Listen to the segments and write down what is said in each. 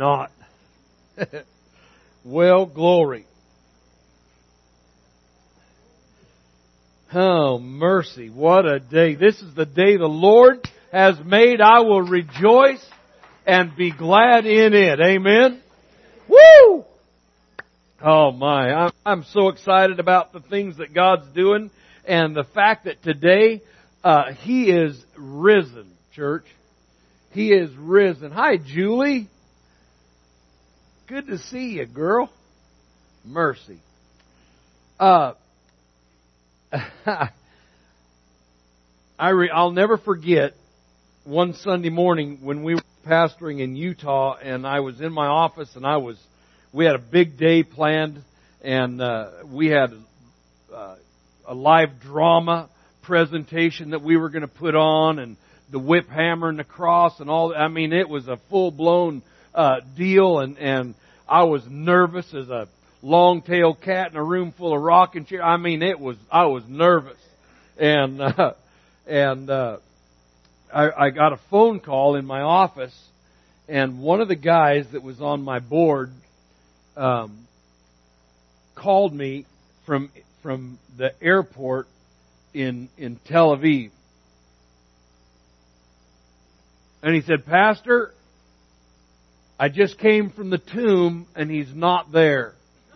not. Well, glory. Oh, mercy. What a day. This is the day the Lord has made. I will rejoice and be glad in it. Amen. Woo! Oh my, I'm so excited about the things that God's doing and the fact that today, He is risen, church. He is risen. Hi, Julie. Good to see you, girl. Mercy. I'll never forget one Sunday morning when we were pastoring in Utah, and I was in my office, and we had a big day planned, and we had a live drama presentation that we were going to put on, and the whip hammer and the cross and all. I mean, it was a full-blown deal, and I was nervous as a long-tailed cat in a room full of rocking chairs. I mean, I was nervous, and I got a phone call in my office, and one of the guys that was on my board called me from the airport in Tel Aviv, and he said, "Pastor, I just came from the tomb, and he's not there."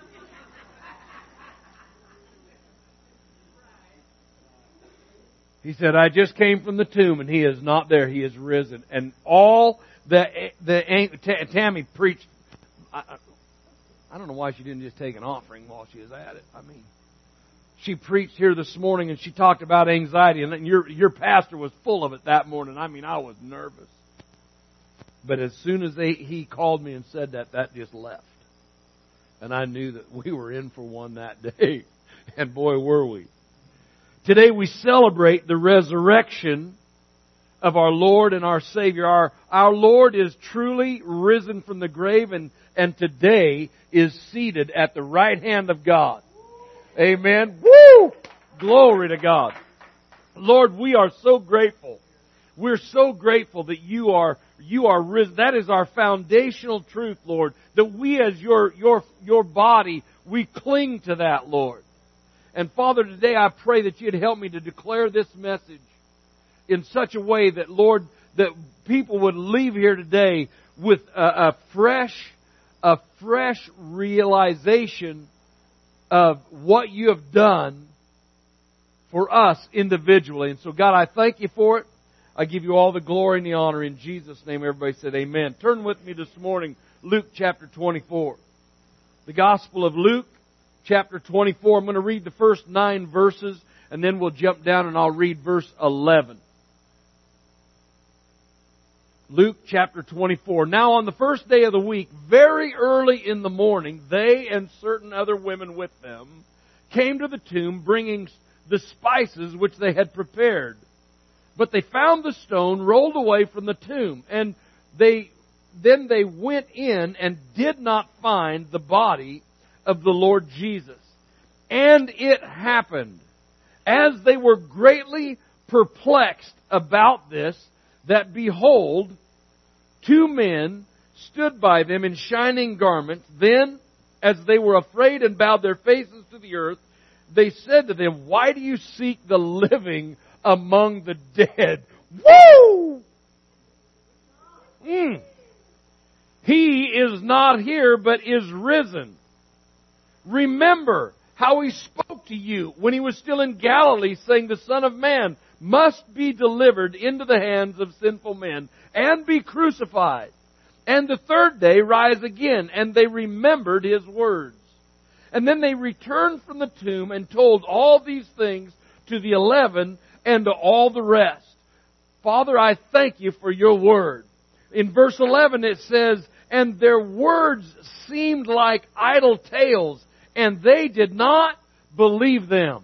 He said, "I just came from the tomb, and he is not there. He is risen." And all Tammy preached. I don't know why she didn't just take an offering while she was at it. I mean, she preached here this morning, and she talked about anxiety, and your pastor was full of it that morning. I mean, I was nervous. But as soon as he called me and said that just left. And I knew that we were in for one that day. And boy, were we. Today we celebrate the resurrection of our Lord and our Savior. Our Lord is truly risen from the grave, and today is seated at the right hand of God. Amen. Woo! Glory to God. Lord, we are so grateful. We're so grateful that you are risen. That is our foundational truth, Lord. That we as your body, we cling to that, Lord. And Father, today I pray that you'd help me to declare this message in such a way that, Lord, that people would leave here today with a fresh realization of what you have done for us individually. And so, God, I thank you for it. I give you all the glory and the honor in Jesus' name. Everybody said amen. Turn with me this morning, Luke chapter 24. The Gospel of Luke, chapter 24. I'm going to read the first 9 verses, and then we'll jump down and I'll read verse 11. Luke chapter 24. Now on the first day of the week, very early in the morning, they and certain other women with them came to the tomb, bringing the spices which they had prepared. But they found the stone rolled away from the tomb, and then they went in and did not find the body of the Lord Jesus. And it happened, as they were greatly perplexed about this, that behold, 2 men stood by them in shining garments. Then, as they were afraid and bowed their faces to the earth, they said to them, "Why do you seek the living among the dead?" Woo! He is not here, but is risen. Remember how He spoke to you when He was still in Galilee, saying, "The Son of Man must be delivered into the hands of sinful men and be crucified, and the third day rise again." And they remembered His words. And then they returned from the tomb and told all these things to the 11 and to all the rest. Father, I thank you for your word. In verse 11 it says, "And their words seemed like idle tales, and they did not believe them."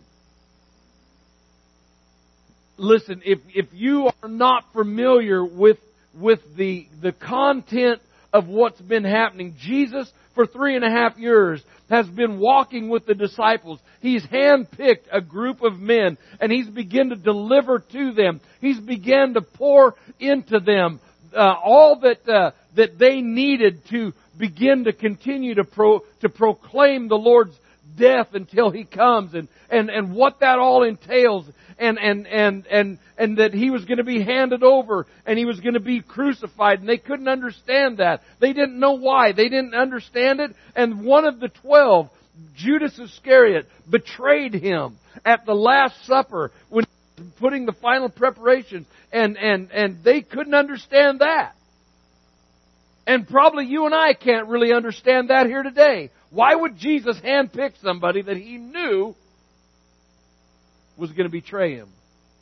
Listen, if you are not familiar with the content of what's been happening, Jesus, for 3.5 years, has been walking with the disciples. He's handpicked a group of men, and He's begun to deliver to them. He's begun to pour into them all that that they needed to begin to continue to proclaim the Lord's death until He comes, and what that all entails, and that He was going to be handed over and He was going to be crucified, and they couldn't understand that. They didn't know why. They didn't understand it, and one of the 12, Judas Iscariot, betrayed Him at the Last Supper when He was putting the final preparations, and they couldn't understand that. And probably you and I can't really understand that here today. Why would Jesus handpick somebody that He knew was going to betray Him?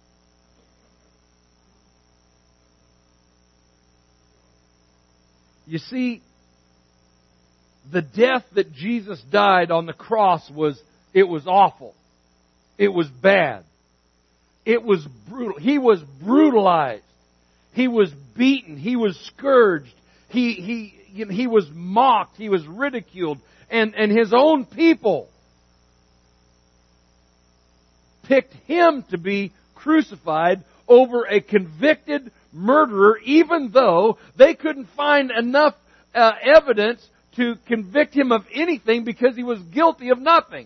You see, the death that Jesus died on the cross was awful. It was bad. It was brutal. He was brutalized. He was beaten. He was scourged. He was mocked. He was ridiculed. And His own people picked Him to be crucified over a convicted murderer, even though they couldn't find enough evidence to convict Him of anything because He was guilty of nothing.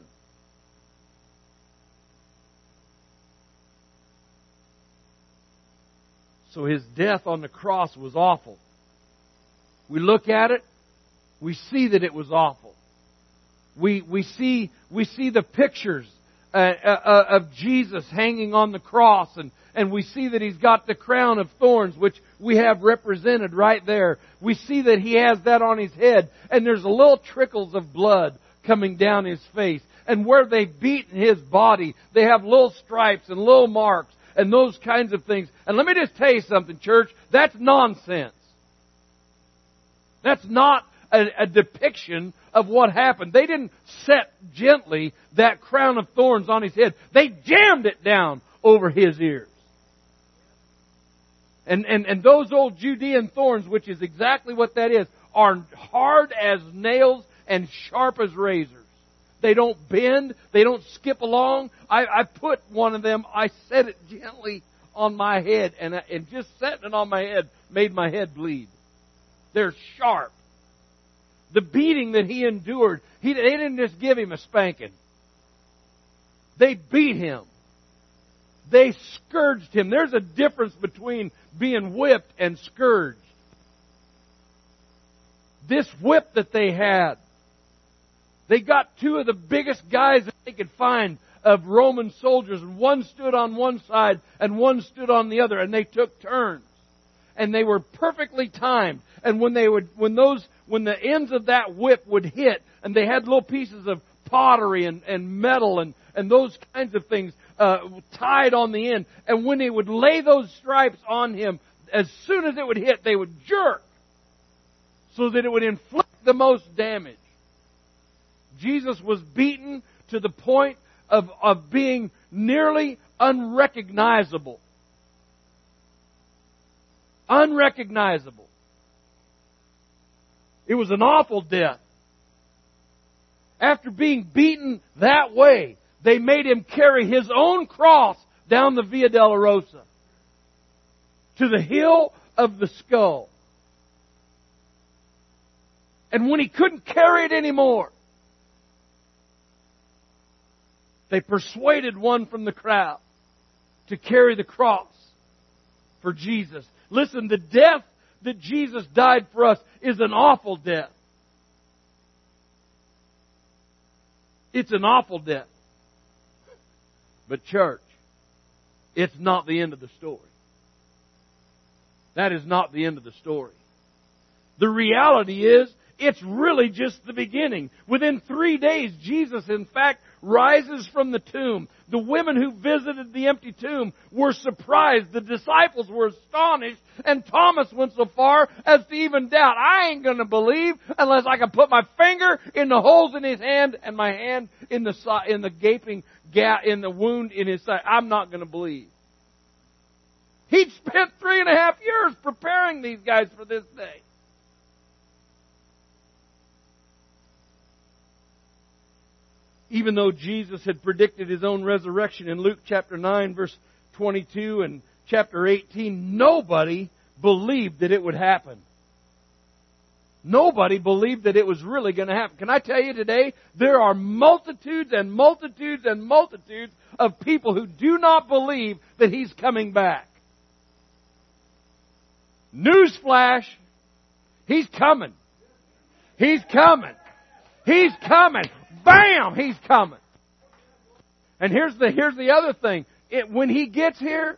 So His death on the cross was awful. We look at it, we see that it was awful. We see the pictures of Jesus hanging on the cross, and we see that He's got the crown of thorns, which we have represented right there. We see that He has that on His head, and there's little trickles of blood coming down His face. And where they've beaten His body, they have little stripes and little marks and those kinds of things. And let me just tell you something, church, that's nonsense. That's not a depiction of what happened. They didn't set gently that crown of thorns on His head. They jammed it down over His ears. And those old Judean thorns, which is exactly what that is, are hard as nails and sharp as razors. They don't bend. They don't skip along. I put one of them, I set it gently on my head, and just setting it on my head made my head bleed. They're sharp. The beating that He endured, they didn't just give Him a spanking. They beat Him. They scourged Him. There's a difference between being whipped and scourged. This whip that they had, they got two of the biggest guys that they could find of Roman soldiers, and one stood on one side and one stood on the other, and they took turns. And they were perfectly timed. And when the ends of that whip would hit, and they had little pieces of pottery and metal and those kinds of things tied on the end, and when they would lay those stripes on Him, as soon as it would hit, they would jerk so that it would inflict the most damage. Jesus was beaten to the point of being nearly unrecognizable. Unrecognizable. It was an awful death. After being beaten that way, they made Him carry His own cross down the Via Dolorosa to the hill of the skull. And when He couldn't carry it anymore, they persuaded one from the crowd to carry the cross for Jesus. Listen, the death that Jesus died for us is an awful death. It's an awful death. But church, it's not the end of the story. That is not the end of the story. The reality is, it's really just the beginning. Within 3 days, Jesus, in fact, rises from the tomb. The women who visited the empty tomb were surprised. The disciples were astonished. And Thomas went so far as to even doubt, I ain't going to believe unless I can put my finger in the holes in His hand and my hand in the gaping gap in the wound in His side. I'm not going to believe. He'd spent 3.5 years preparing these guys for this day. Even though Jesus had predicted His own resurrection in Luke chapter 9, verse 22 and chapter 18, nobody believed that it would happen. Nobody believed that it was really going to happen. Can I tell you today, there are multitudes and multitudes and multitudes of people who do not believe that He's coming back. Newsflash, He's coming. He's coming. He's coming. Bam! He's coming. And here's the other thing. When He gets here,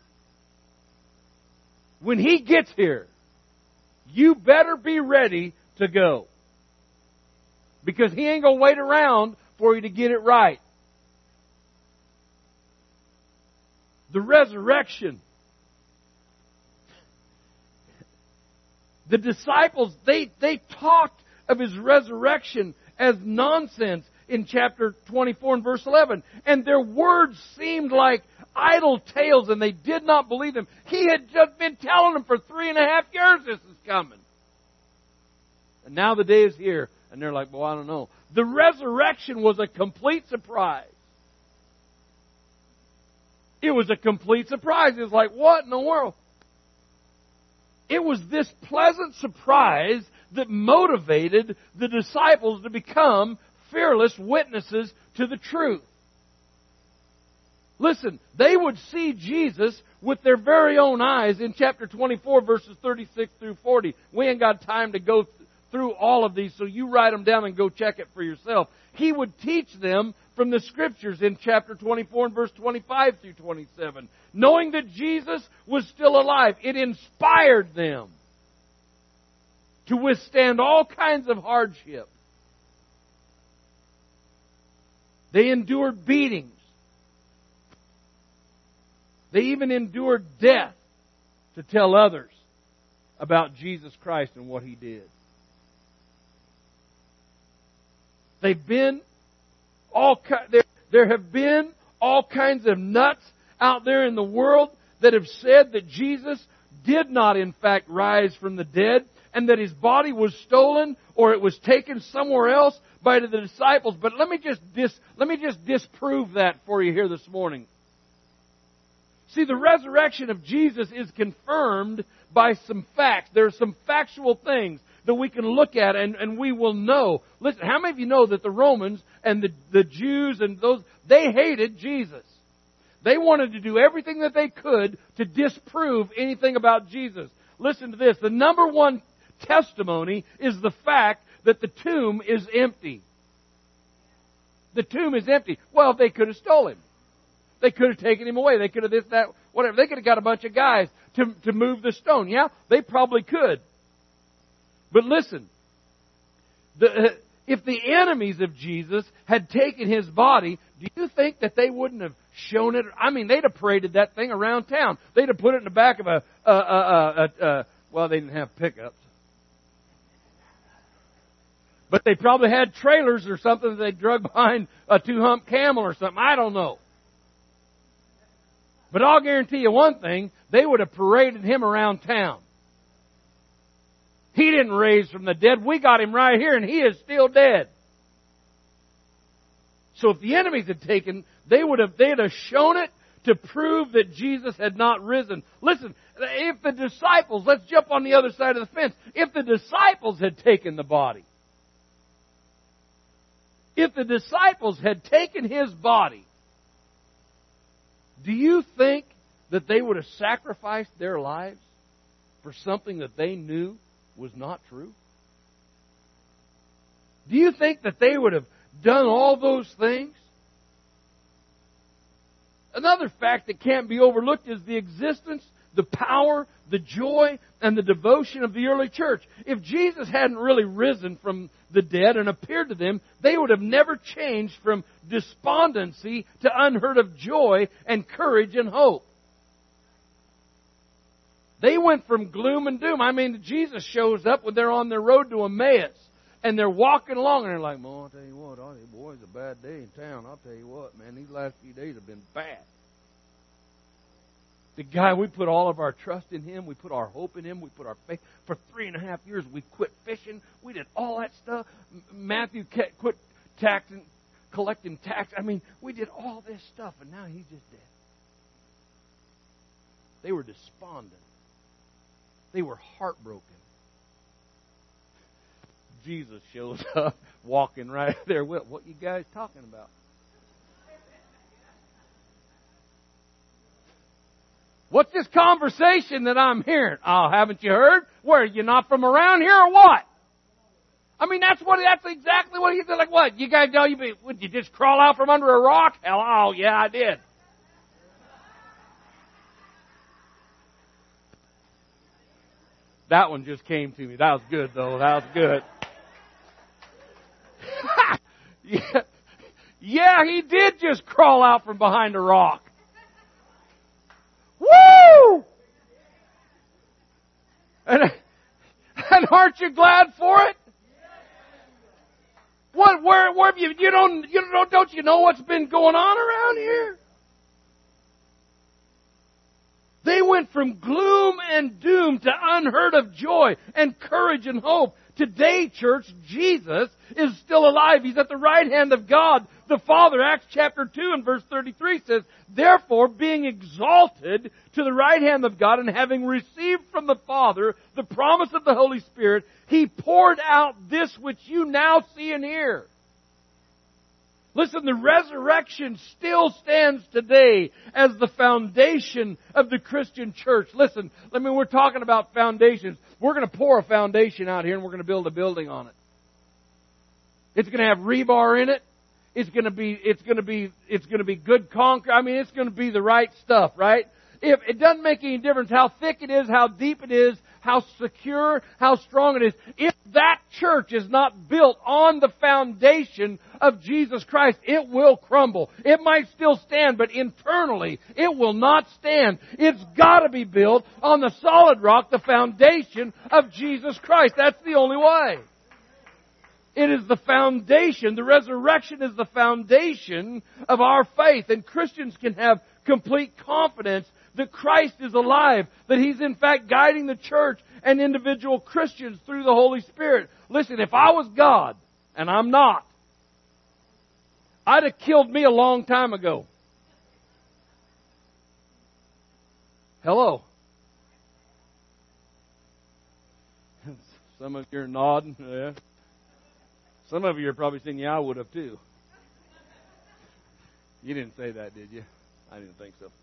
you better be ready to go. Because He ain't going to wait around for you to get it right. The resurrection. The disciples, they talked of His resurrection as nonsense in chapter 24 and verse 11. And their words seemed like idle tales and they did not believe them. He had just been telling them for 3.5 years this is coming. And now the day is here. And they're like, well, I don't know. The resurrection was a complete surprise. It was a complete surprise. It was like, what in the world? It was this pleasant surprise that motivated the disciples to become fearless witnesses to the truth. Listen, they would see Jesus with their very own eyes in chapter 24, verses 36 through 40. We ain't got time to go through all of these, so you write them down and go check it for yourself. He would teach them from the Scriptures in chapter 24 and verse 25 through 27. Knowing that Jesus was still alive, it inspired them to withstand all kinds of hardship. They endured beatings. They even endured death to tell others about Jesus Christ and what He did. There have been all kinds of nuts out there in the world that have said that Jesus did not in fact rise from the dead and that His body was stolen or it was taken somewhere else by the disciples. But let me just disprove that for you here this morning. See, the resurrection of Jesus is confirmed by some facts. There are some factual things that we can look at and we will know. Listen, how many of you know that the Romans and the Jews and those, they hated Jesus? They wanted to do everything that they could to disprove anything about Jesus. Listen to this. The number one testimony is the fact that the tomb is empty. The tomb is empty. Well, they could have stolen Him. They could have taken Him away. They could have this, that, whatever. They could have got a bunch of guys to move the stone. Yeah, they probably could. But listen, if the enemies of Jesus had taken His body, do you think that they wouldn't have shown it? I mean, they'd have paraded that thing around town. They'd have put it in the back of well, they didn't have pickups. But they probably had trailers or something that they drug behind a 2-hump camel or something. I don't know. But I'll guarantee you one thing, they would have paraded Him around town. He didn't raise from the dead. We got Him right here and He is still dead. So if the enemies had taken, they'd have shown it to prove that Jesus had not risen. Listen, if the disciples, let's jump on the other side of the fence. If the disciples had taken the body, if the disciples had taken His body, do you think that they would have sacrificed their lives for something that they knew was not true? Do you think that they would have done all those things? Another fact that can't be overlooked is the existence, the power, the joy, and the devotion of the early church. If Jesus hadn't really risen from the dead and appeared to them, they would have never changed from despondency to unheard of joy and courage and hope. They went from gloom and doom. I mean, Jesus shows up when they're on their road to Emmaus. And they're walking along and they're like, well, I'll tell you what, boy, it's a bad day in town. I'll tell you what, man, these last few days have been bad. The guy, we put all of our trust in Him. We put our hope in Him. We put our faith. For 3.5 years, we quit fishing. We did all that stuff. Matthew quit collecting tax. I mean, we did all this stuff, and now He's just dead. They were despondent. They were heartbroken. Jesus shows up walking right there. What you guys talking about? What's this conversation that I'm hearing? Oh, haven't you heard? Where, you not from around here or what? I mean, that's exactly what he did. Like, what? You guys know would you just crawl out from under a rock? Hell, oh, yeah, I did. That one just came to me. That was good, though. That was good. Yeah, he did just crawl out from behind a rock. Woo! And aren't you glad for it? What? Where have you? Don't you know what's been going on around here? They went from gloom and doom to unheard of joy and courage and hope. Today, church, Jesus is still alive. He's at the right hand of God, the Father. Acts chapter 2 and verse 33 says, therefore, being exalted to the right hand of God and having received from the Father the promise of the Holy Spirit, He poured out this which you now see and hear. Listen, the resurrection still stands today as the foundation of the Christian church. Listen, we're talking about foundations. We're going to pour a foundation out here and we're going to build a building on it. It's going to have rebar in it. It's going to be good concrete. I mean, it's going to be the right stuff, right? If it doesn't make any difference how thick it is, how deep it is, how secure, how strong it is. If that church is not built on the foundation of Jesus Christ, it will crumble. It might still stand, but internally, it will not stand. It's got to be built on the solid rock, the foundation of Jesus Christ. That's the only way. It is the foundation. The resurrection is the foundation of our faith. And Christians can have complete confidence that Christ is alive, that He's in fact guiding the church and individual Christians through the Holy Spirit. Listen, if I was God, and I'm not, I'd have killed me a long time ago. Hello. Some of you are nodding. Yeah. Some of you are probably saying, yeah, I would have too. You didn't say that, did you? I didn't think so.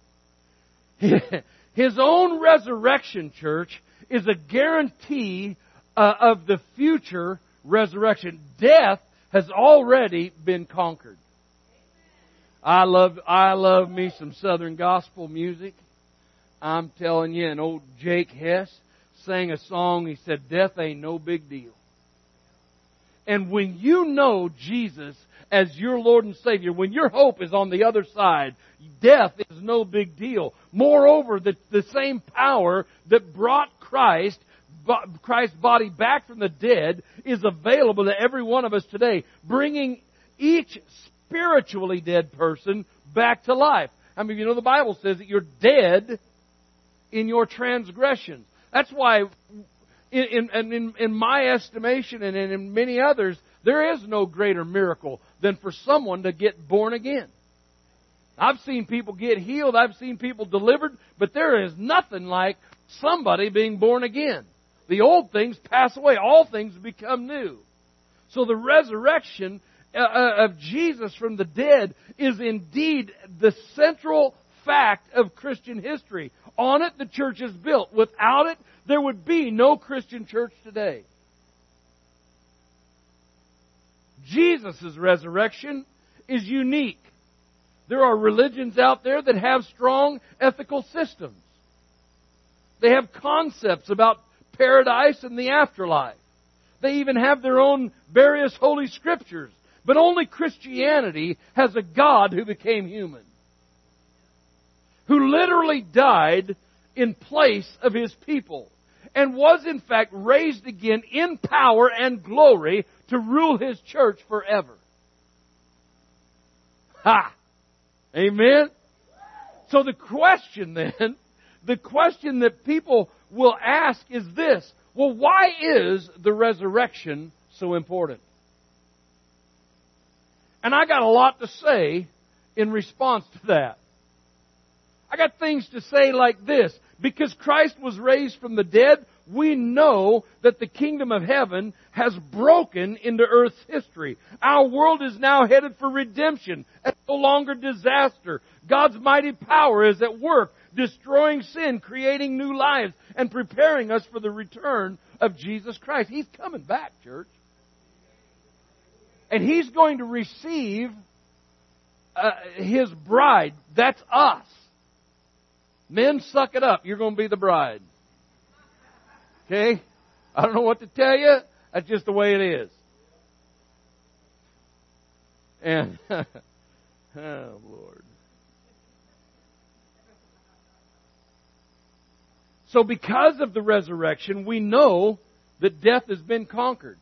His own resurrection, church, is a guarantee of the future resurrection. Death has already been conquered. I love me some Southern gospel music. I'm telling you, and old Jake Hess sang a song. He said, "Death ain't no big deal." And when you know Jesus as your Lord and Savior, when your hope is on the other side, death is no big deal. Moreover, the same power that brought Christ's body back from the dead is available to every one of us today, bringing each spiritually dead person back to life. I mean, you know the Bible says that you're dead in your transgressions. That's why, in my estimation and in many others, there is no greater miracle than for someone to get born again. I've seen people get healed. I've seen people delivered. But there is nothing like somebody being born again. The old things pass away. All things become new. So the resurrection of Jesus from the dead is indeed the central fact of Christian history. On it, the church is built. Without it, there would be no Christian church today. Jesus' resurrection is unique. There are religions out there that have strong ethical systems. They have concepts about paradise and the afterlife. They even have their own various holy scriptures. But only Christianity has a God who became human, who literally died in place of His people, and was in fact raised again in power and glory to rule His church forever. Ha! Amen? So the question that people will ask is this: well, why is the resurrection so important? And I got a lot to say in response to that. I got things to say like this. Because Christ was raised from the dead, we know that the kingdom of heaven has broken into earth's history. Our world is now headed for redemption and no longer disaster. God's mighty power is at work, destroying sin, creating new lives, and preparing us for the return of Jesus Christ. He's coming back, church. And He's going to receive His bride. That's us. Men, suck it up. You're going to be the bride. Okay? I don't know what to tell you. That's just the way it is. And, oh, Lord. So because of the resurrection, we know that death has been conquered.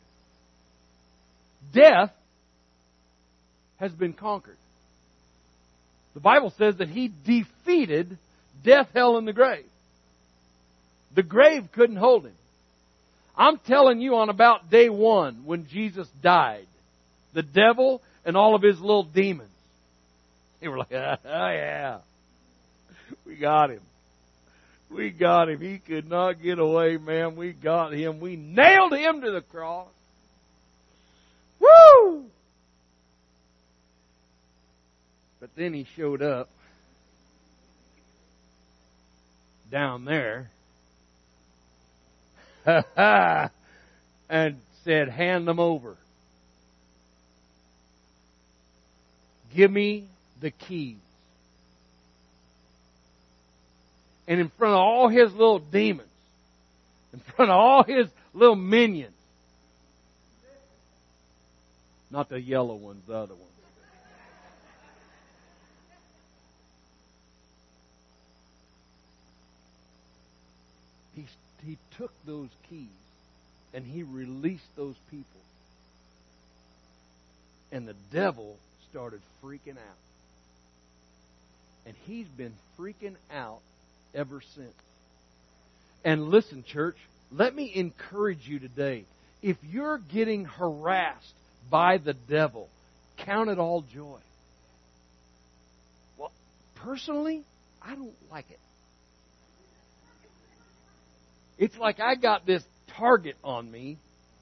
Death has been conquered. The Bible says that He defeated death, hell, and the grave. The grave couldn't hold Him. I'm telling you, on about day one, when Jesus died, the devil and all of his little demons, they were like, oh yeah, we got him. We got him. He could not get away, man. We got him. We nailed him to the cross. Woo! But then He showed up down there and said, hand them over. Give me the keys. And in front of all His little demons, in front of all His little minions, not the yellow ones, the other ones. He took those keys and He released those people. And the devil started freaking out. And he's been freaking out ever since. And listen, church, let me encourage you today. If you're getting harassed by the devil, count it all joy. Well, personally, I don't like it. It's like I got this target on me.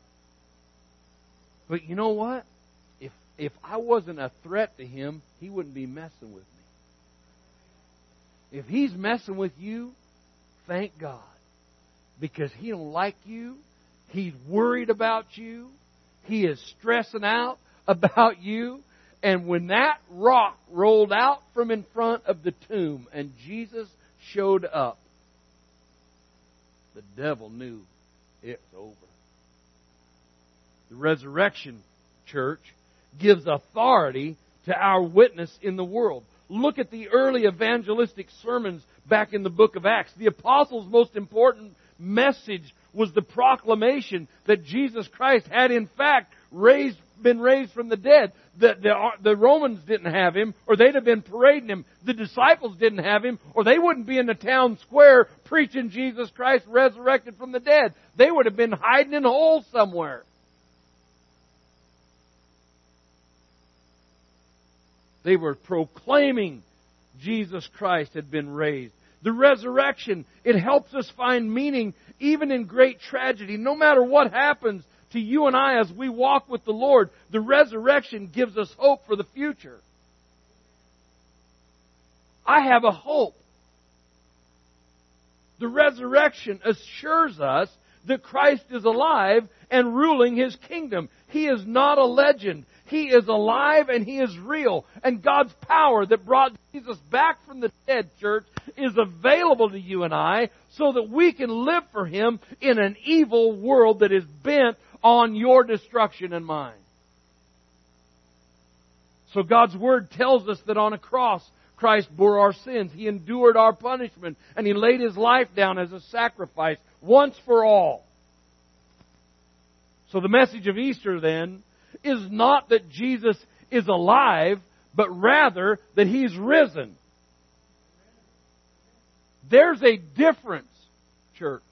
But you know what? If I wasn't a threat to him, he wouldn't be messing with me. If he's messing with you, thank God. Because he don't like you. He's worried about you. He is stressing out about you. And when that rock rolled out from in front of the tomb and Jesus showed up, the devil knew it's over. The resurrection, church, gives authority to our witness in the world. Look at the early evangelistic sermons back in the book of Acts. The apostles' most important message was the proclamation that Jesus Christ had in fact been raised from the dead. The Romans didn't have Him, or they'd have been parading Him. The disciples didn't have Him, or they wouldn't be in the town square preaching Jesus Christ resurrected from the dead. They would have been hiding in a hole somewhere. They were proclaiming Jesus Christ had been raised. The resurrection, it helps us find meaning even in great tragedy. No matter what happens to you and I as we walk with the Lord, the resurrection gives us hope for the future. I have a hope. The resurrection assures us that Christ is alive and ruling His kingdom. He is not a legend. He is alive and He is real. And God's power that brought Jesus back from the dead, church, is available to you and I so that we can live for Him in an evil world that is bent on your destruction and mine. So God's Word tells us that on a cross, Christ bore our sins. He endured our punishment and He laid His life down as a sacrifice once for all. So the message of Easter then is not that Jesus is alive, but rather that He's risen. There's a difference, church.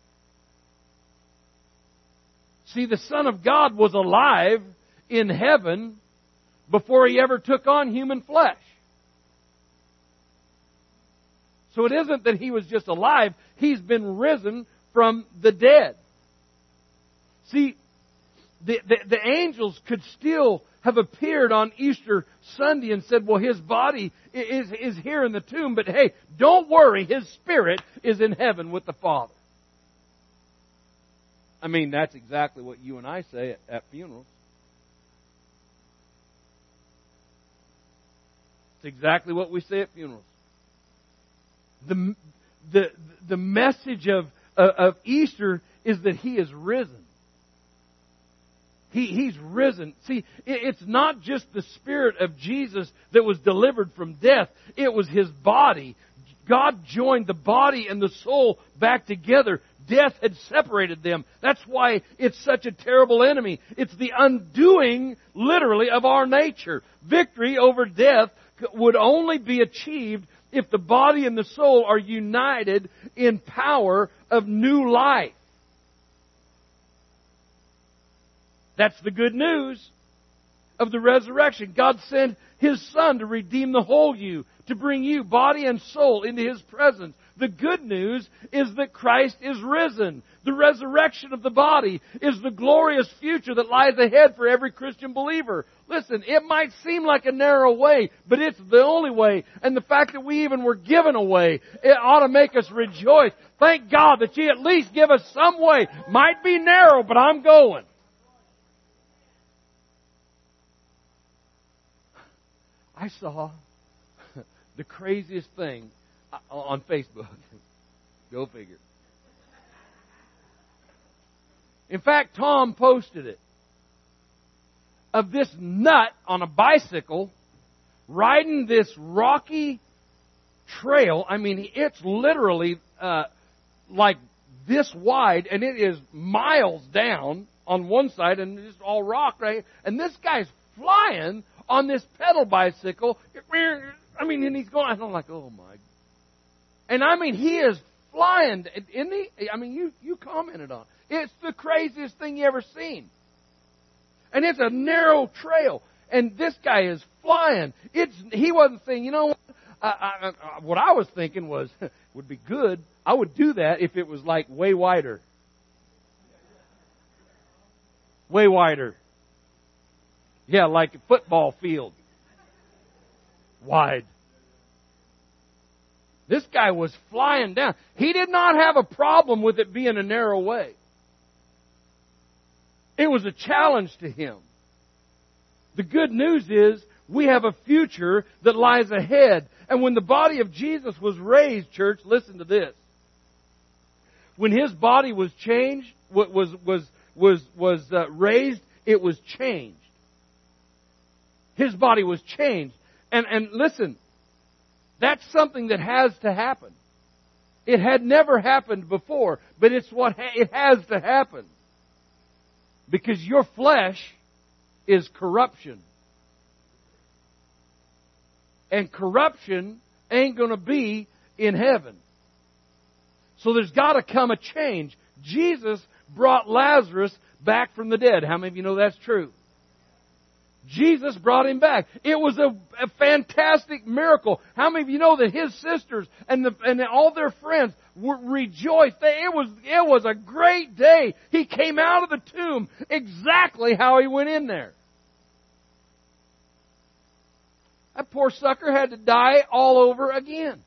See, the Son of God was alive in heaven before He ever took on human flesh. So it isn't that He was just alive. He's been risen from the dead. See, the angels could still have appeared on Easter Sunday and said, well, His body is here in the tomb, but hey, don't worry, His spirit is in heaven with the Father. I mean, that's exactly what you and I say at funerals. It's exactly what we say at funerals. The message of Easter is that He is risen. He's risen. See, it's not just the Spirit of Jesus that was delivered from death. It was His body. God joined the body and the soul back together. Death had separated them. That's why it's such a terrible enemy. It's the undoing, literally, of our nature. Victory over death would only be achieved if the body and the soul are united in power of new life. That's the good news of the resurrection. God sent His Son to redeem the whole you, to bring you, body and soul, into His presence. The good news is that Christ is risen. The resurrection of the body is the glorious future that lies ahead for every Christian believer. Listen, it might seem like a narrow way, but it's the only way. And the fact that we even were given a way, it ought to make us rejoice. Thank God that you at least give us some way. Might be narrow, but I'm going. I saw the craziest thing on Facebook. Go figure. In fact, Tom posted it. Of this nut on a bicycle riding this rocky trail. I mean, it's literally like this wide, and it is miles down on one side, and it's all rock, right? And this guy's flying on this pedal bicycle. I mean, and he's going, I'm like, oh my. And I mean, he is flying, isn't he? I mean, you commented on it. It's the craziest thing you ever seen. And it's a narrow trail. And this guy is flying. He wasn't saying, you know what? What I was thinking was, would be good. I would do that if it was like way wider. Way wider. Yeah, like a football field. Wide. This guy was flying down. He did not have a problem with it being a narrow way. It was a challenge to him. The good news is we have a future that lies ahead. And when the body of Jesus was raised, church, listen to this. When His body was changed, raised, it was changed. His body was changed. And listen, that's something that has to happen. It had never happened before, but it has to happen. Because your flesh is corruption. And corruption ain't going to be in heaven. So there's got to come a change. Jesus brought Lazarus back from the dead. How many of you know that's true? Jesus brought him back. It was a fantastic miracle. How many of you know that his sisters and all their friends rejoiced? It was a great day. He came out of the tomb exactly how he went in there. That poor sucker had to die all over again.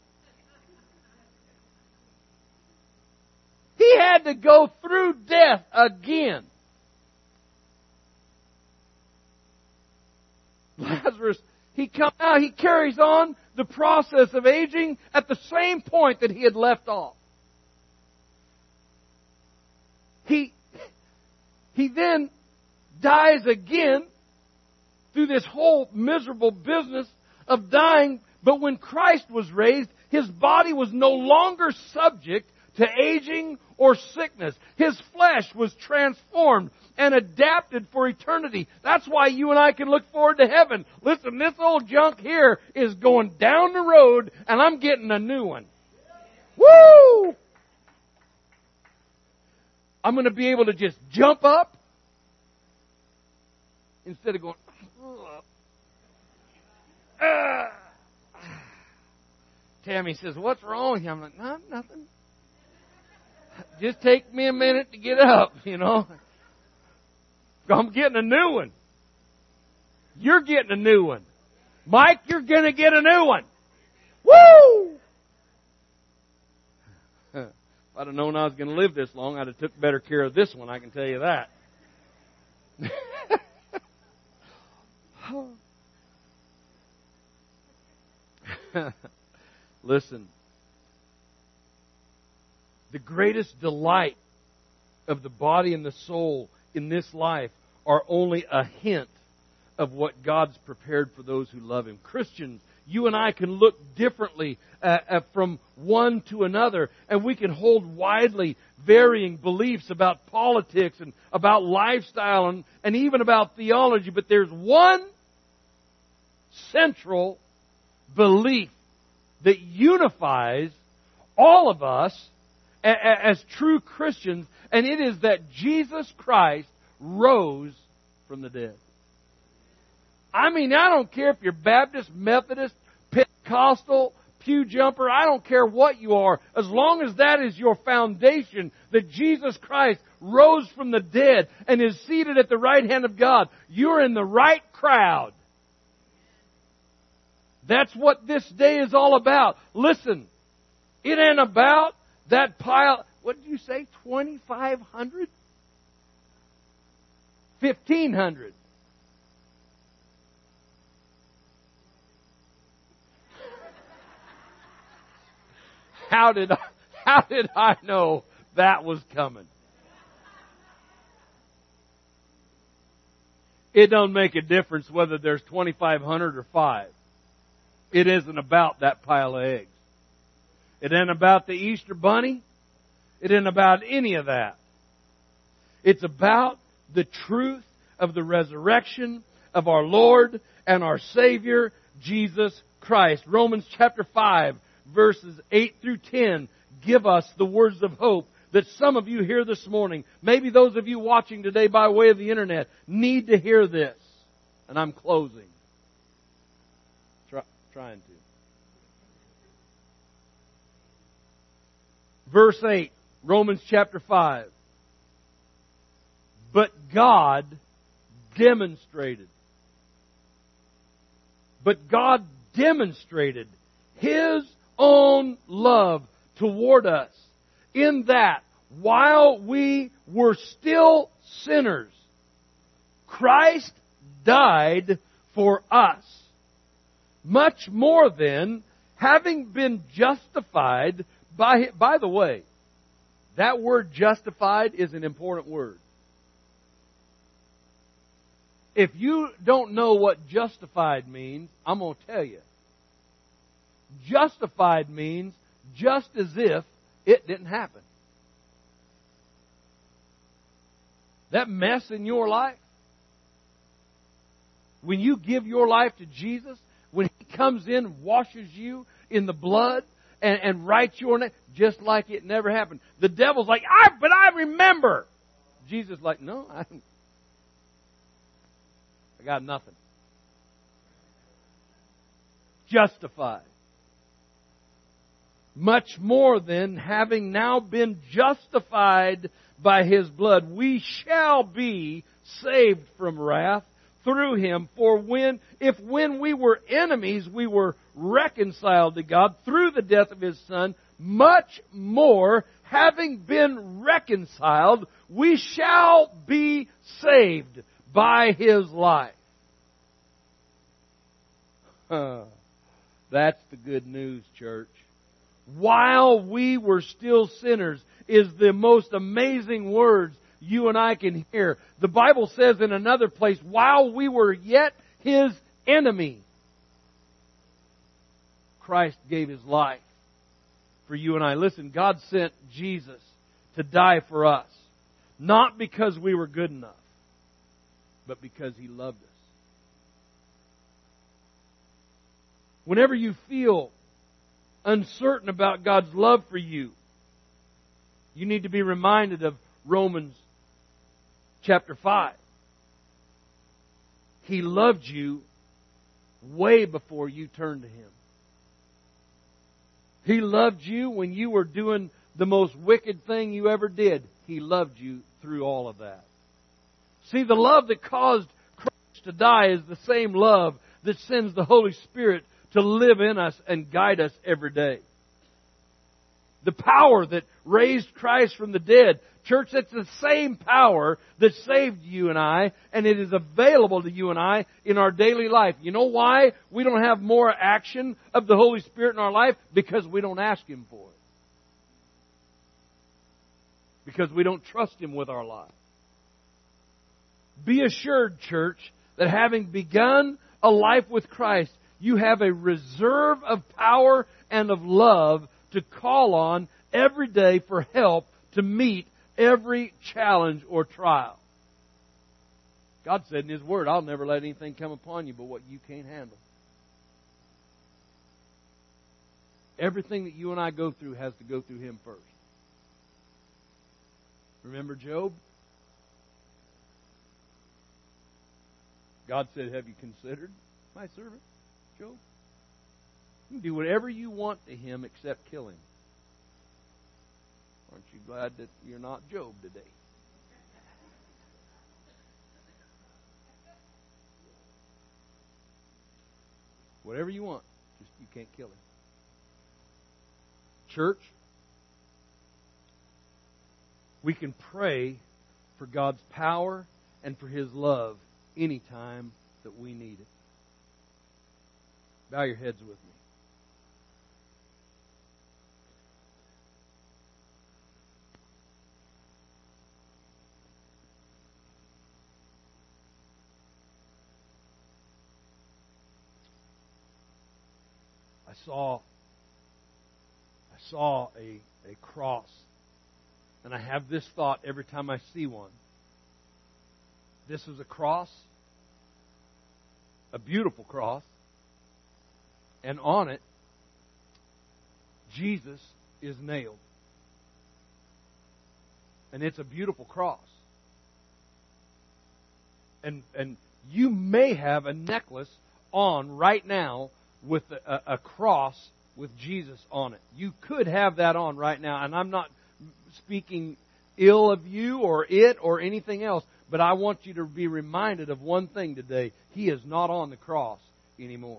He had to go through death again. Lazarus, he comes out, he carries on the process of aging at the same point that he had left off. He then dies again through this whole miserable business of dying. But when Christ was raised, His body was no longer subject to aging or sickness. His flesh was transformed and adapted for eternity. That's why you and I can look forward to heaven. Listen, this old junk here is going down the road, and I'm getting a new one. Woo! I'm going to be able to just jump up instead of going, Tammy says, "What's wrong with you?" I'm like, "No, nothing. Just take me a minute to get up, you know. I'm getting a new one. You're getting a new one. Mike, you're going to get a new one. Woo!" If I'd have known I was going to live this long, I'd have took better care of this one, I can tell you that. Listen. The greatest delight of the body and the soul in this life are only a hint of what God's prepared for those who love Him. Christians, you and I can look differently from one to another, and we can hold widely varying beliefs about politics and about lifestyle and even about theology, but there's one central belief that unifies all of us as true Christians, and it is that Jesus Christ rose from the dead. I mean, I don't care if you're Baptist, Methodist, Pentecostal, pew jumper, I don't care what you are, as long as that is your foundation, that Jesus Christ rose from the dead and is seated at the right hand of God, you're in the right crowd. That's what this day is all about. Listen, it ain't about that pile, what did you say, 2,500? 1,500. How did I know that was coming? It don't make a difference whether there's 2,500 or 5. It isn't about that pile of eggs. It ain't about the Easter bunny. It ain't about any of that. It's about the truth of the resurrection of our Lord and our Savior, Jesus Christ. Romans chapter 5, verses 8 through 10 give us the words of hope that some of you hear this morning. Maybe those of you watching today by way of the internet need to hear this. And I'm closing. Trying to. Verse 8, Romans chapter 5. But God demonstrated His own love toward us in that while we were still sinners, Christ died for us. Much more then, having been justified by the way, that word justified is an important word. If you don't know what justified means, I'm going to tell you. Justified means just as if it didn't happen. That mess in your life, when you give your life to Jesus, when He comes in and washes you in the blood and writes your name, just like it never happened. The devil's like, but I remember. Jesus is like, no, I got nothing. Justified. Much more then, having now been justified by His blood, we shall be saved from wrath through Him. For when we were enemies, we were reconciled to God through the death of His Son, much more, having been reconciled, we shall be saved by His life. That's the good news, church. While we were still sinners is the most amazing words you and I can hear. The Bible says in another place, while we were yet His enemy, Christ gave His life for you and I. Listen, God sent Jesus to die for us. Not because we were good enough, but because He loved us. Whenever you feel uncertain about God's love for you, you need to be reminded of Romans chapter 5. He loved you way before you turned to Him. He loved you when you were doing the most wicked thing you ever did. He loved you through all of that. See, the love that caused Christ to die is the same love that sends the Holy Spirit to live in us and guide us every day. The power that raised Christ from the dead. Church, that's the same power that saved you and I, and it is available to you and I in our daily life. You know why we don't have more action of the Holy Spirit in our life? Because we don't ask Him for it. Because we don't trust Him with our life. Be assured, church, that having begun a life with Christ, you have a reserve of power and of love to call on every day for help to meet every challenge or trial. God said in His Word, I'll never let anything come upon you but what you can't handle. Everything that you and I go through has to go through Him first. Remember Job? God said, have you considered my servant, Job? You can do whatever you want to him except kill him. Aren't you glad that you're not Job today? Whatever you want, just you can't kill him. Church, we can pray for God's power and for His love anytime that we need it. Bow your heads with me. I saw a cross, and I have this thought every time I see one. This is a cross, a beautiful cross, and on it, Jesus is nailed. And it's a beautiful cross. And you may have a necklace on right now with a cross with Jesus on it. You could have that on right now, and I'm not speaking ill of you or it or anything else, but I want you to be reminded of one thing today. He is not on the cross anymore.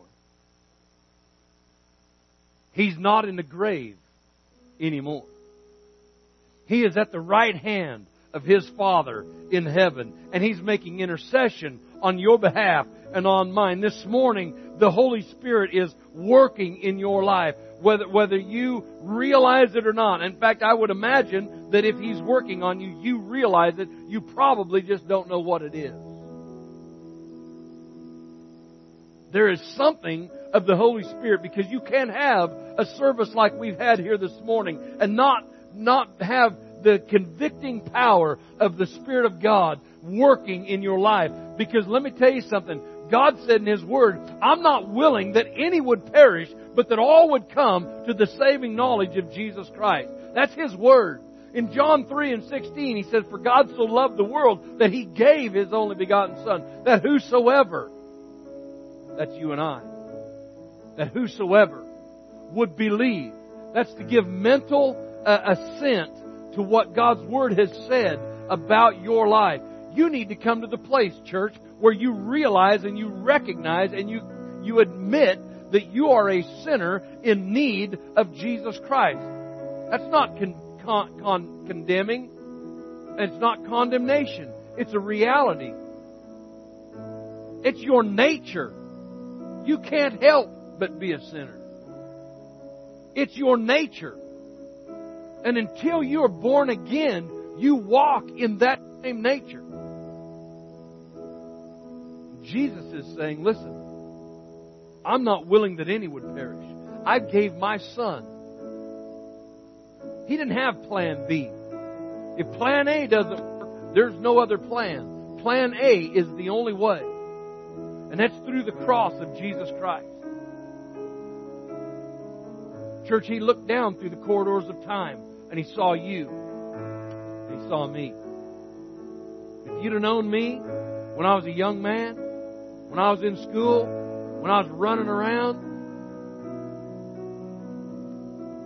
He's not in the grave anymore. He is at the right hand of His Father in heaven, and He's making intercession on your behalf and on mine. This morning, the Holy Spirit is working in your life, whether you realize it or not. In fact, I would imagine that if He's working on you, you realize it. You probably just don't know what it is. There is something of the Holy Spirit, because you can't have a service like we've had here this morning and not have the convicting power of the Spirit of God working in your life. Because let me tell you something. God said in His Word, I'm not willing that any would perish, but that all would come to the saving knowledge of Jesus Christ. That's His Word. In John 3:16, He said, for God so loved the world that He gave His only begotten Son, that whosoever, that's you and I, that whosoever would believe. That's to give mental assent to what God's Word has said about your life. You need to come to the place, church, where you realize and you recognize and you admit that you are a sinner in need of Jesus Christ. That's not condemning. It's not condemnation. It's a reality. It's your nature. You can't help but be a sinner. It's your nature. And until you are born again, you walk in that same nature. Jesus is saying, listen, I'm not willing that any would perish. I gave my Son. He didn't have plan B. If plan A doesn't work, there's no other plan. Plan A is the only way. And that's through the cross of Jesus Christ. Church, He looked down through the corridors of time and He saw you. And He saw me. If you'd have known me when I was a young man, when I was in school, when I was running around,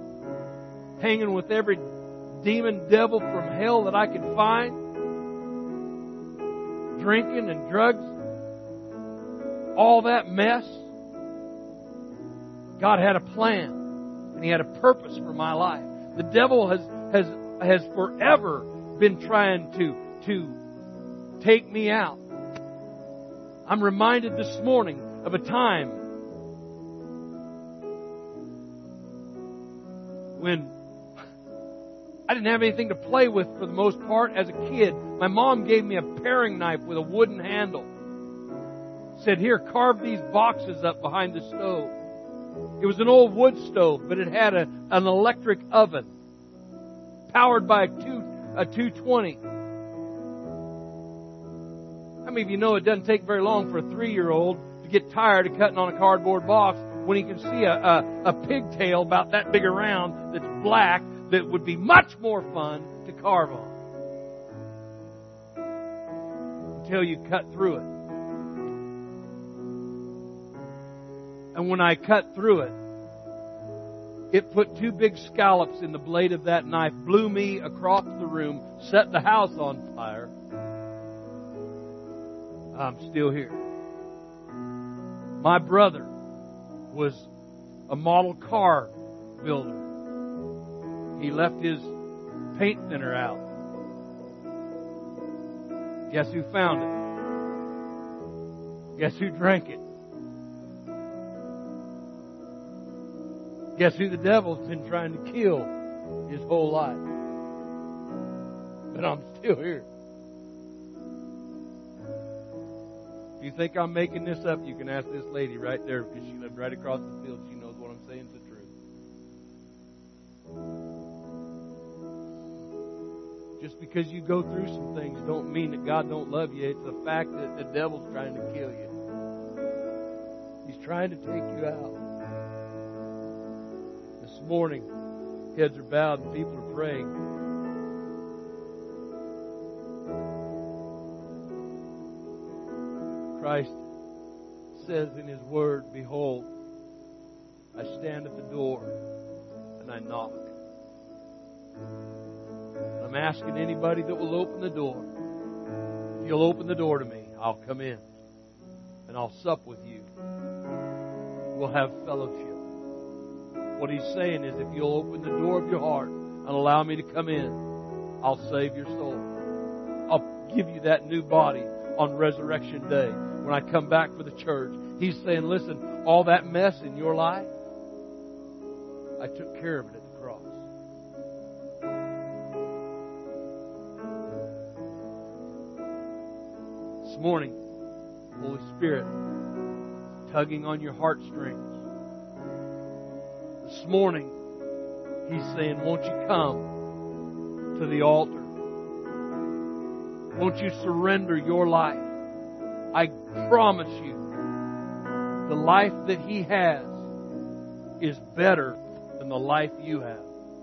hanging with every demon, devil from hell that I could find, drinking and drugs, all that mess. God had a plan, and He had a purpose for my life. The devil has forever been trying to take me out. I'm reminded this morning of a time when I didn't have anything to play with for the most part as a kid. My mom gave me a paring knife with a wooden handle. Said, "Here, carve these boxes up behind the stove." It was an old wood stove, but it had an electric oven powered by a 220. How many of you know it doesn't take very long for a 3-year-old to get tired of cutting on a cardboard box when he can see a pigtail about that big around that's black that would be much more fun to carve on? Until you cut through it. And when I cut through it, it put 2 big scallops in the blade of that knife, blew me across the room, set the house on fire. I'm still here. My brother was a model car builder. He left his paint thinner out. Guess who found it? Guess who drank it? Guess who the devil's been trying to kill his whole life? But I'm still here. If you think I'm making this up, you can ask this lady right there, because she lived right across the field. She knows what I'm saying is the truth. Just because you go through some things don't mean that God don't love you. It's the fact that the devil's trying to kill you. He's trying to take you out. This morning, heads are bowed and people are praying. Christ says in His Word, "Behold, I stand at the door and I knock." I'm asking anybody that will open the door. If you'll open the door to me, I'll come in and I'll sup with you. We'll have fellowship. What He's saying is, if you'll open the door of your heart and allow me to come in, I'll save your soul. I'll give you that new body on Resurrection Day when I come back for the church. He's saying, listen, all that mess in your life, I took care of it at the cross. This morning, Holy Spirit tugging on your heartstrings. This morning, He's saying, won't you come to the altar? Won't you surrender your life? I promise you, the life that He has is better than the life you have.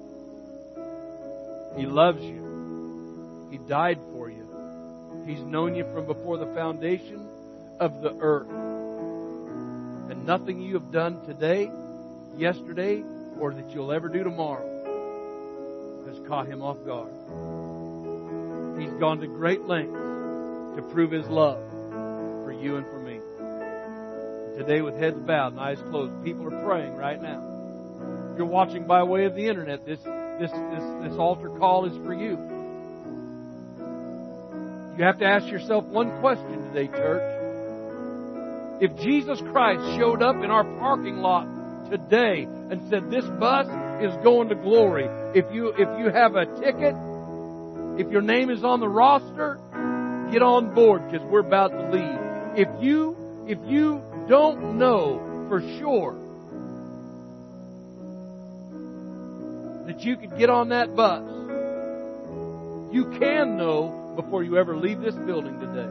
He loves you. He died for you. He's known you from before the foundation of the earth. And nothing you have done today, yesterday, or that you'll ever do tomorrow has caught Him off guard. He's gone to great lengths to prove His love for you and for me. Today, with heads bowed and eyes closed, people are praying right now. If you're watching by way of the internet, this altar call is for you. You have to ask yourself one question today, church. If Jesus Christ showed up in our parking lot today and said, "This bus is going to glory," if you have a ticket, if your name is on the roster, get on board, because we're about to leave. If you don't know for sure that you could get on that bus, you can know before you ever leave this building today.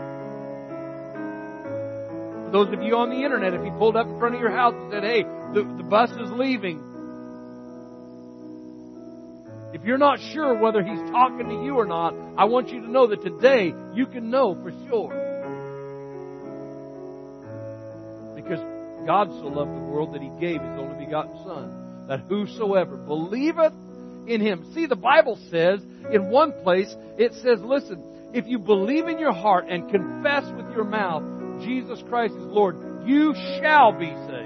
For those of you on the internet, if He pulled up in front of your house and said, "Hey, the bus is leaving," if you're not sure whether He's talking to you or not, I want you to know that today you can know for sure. Because God so loved the world that He gave His only begotten Son, that whosoever believeth in Him. See, the Bible says, in one place, it says, listen, if you believe in your heart and confess with your mouth Jesus Christ is Lord, you shall be saved.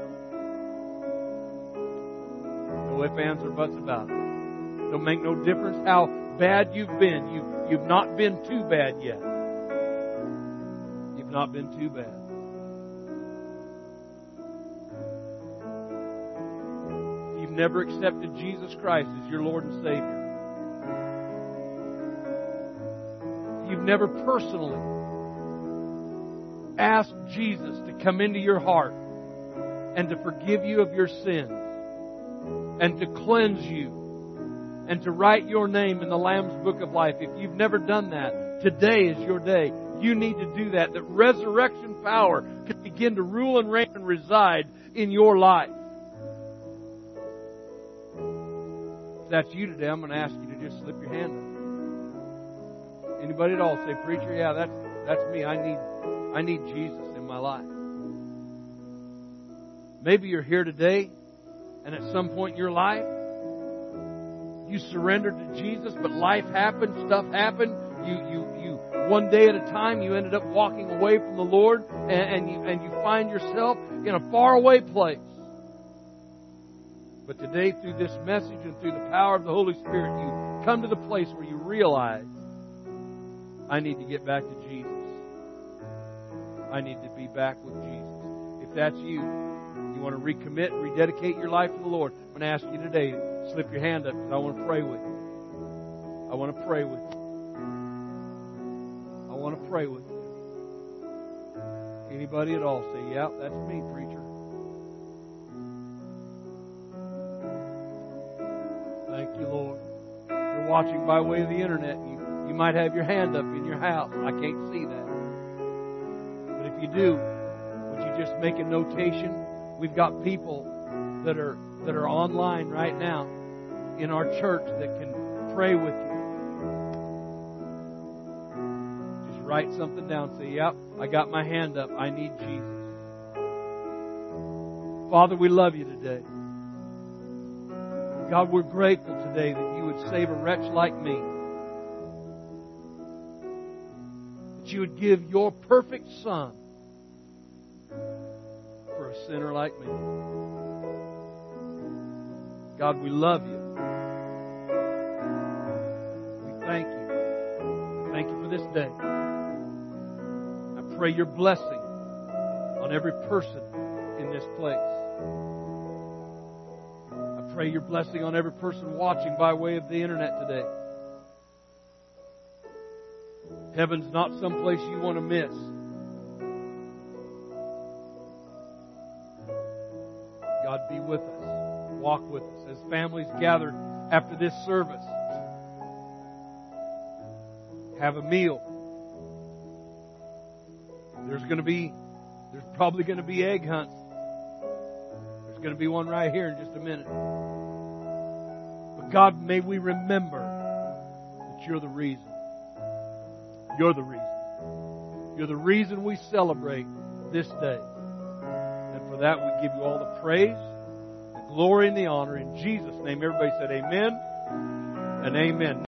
No ifs, ands, or buts about it. Don't make no difference how bad you've been. You've not been too bad yet. You've not been too bad. You've never accepted Jesus Christ as your Lord and Savior. You've never personally asked Jesus to come into your heart and to forgive you of your sins and to cleanse you and to write your name in the Lamb's Book of Life. If you've never done that, today is your day. You need to do that. That resurrection power can begin to rule and reign and reside in your life. If that's you today, I'm going to ask you to just slip your hand up. Anybody at all say, preacher, yeah, that's me. I need Jesus in my life. Maybe you're here today, and at some point in your life, you surrendered to Jesus, but life happened, stuff happened. You one day at a time, you ended up walking away from the Lord, and you find yourself in a faraway place. But today, through this message and through the power of the Holy Spirit, you come to the place where you realize, I need to get back to Jesus. I need to be back with Jesus. If that's you want to recommit, rededicate your life to the Lord, I'm going to ask you today, slip your hand up because I want to pray with you. I want to pray with you. I want to pray with you. Anybody at all say, yeah, that's me, preacher. Thank you, Lord. If you're watching by way of the internet, you might have your hand up in your house. I can't see that. But if you do, would you just make a notation? We've got people that are online right now in our church that can pray with you. Just write something down. Say, yep, I got my hand up. I need Jesus. Father, we love you today. God, we're grateful today that you would save a wretch like me. That you would give your perfect Son for a sinner like me. God, we love you. We thank you. Thank you for this day. I pray your blessing on every person in this place. I pray your blessing on every person watching by way of the internet today. Heaven's not someplace you want to miss. God, be with us. Walk with us as families gather after this service. Have a meal. There's probably going to be egg hunts. There's going to be one right here in just a minute. But God, may we remember that you're the reason. You're the reason. You're the reason we celebrate this day. And for that we give you all the praise, the glory, and the honor. In Jesus' name, everybody said amen and amen.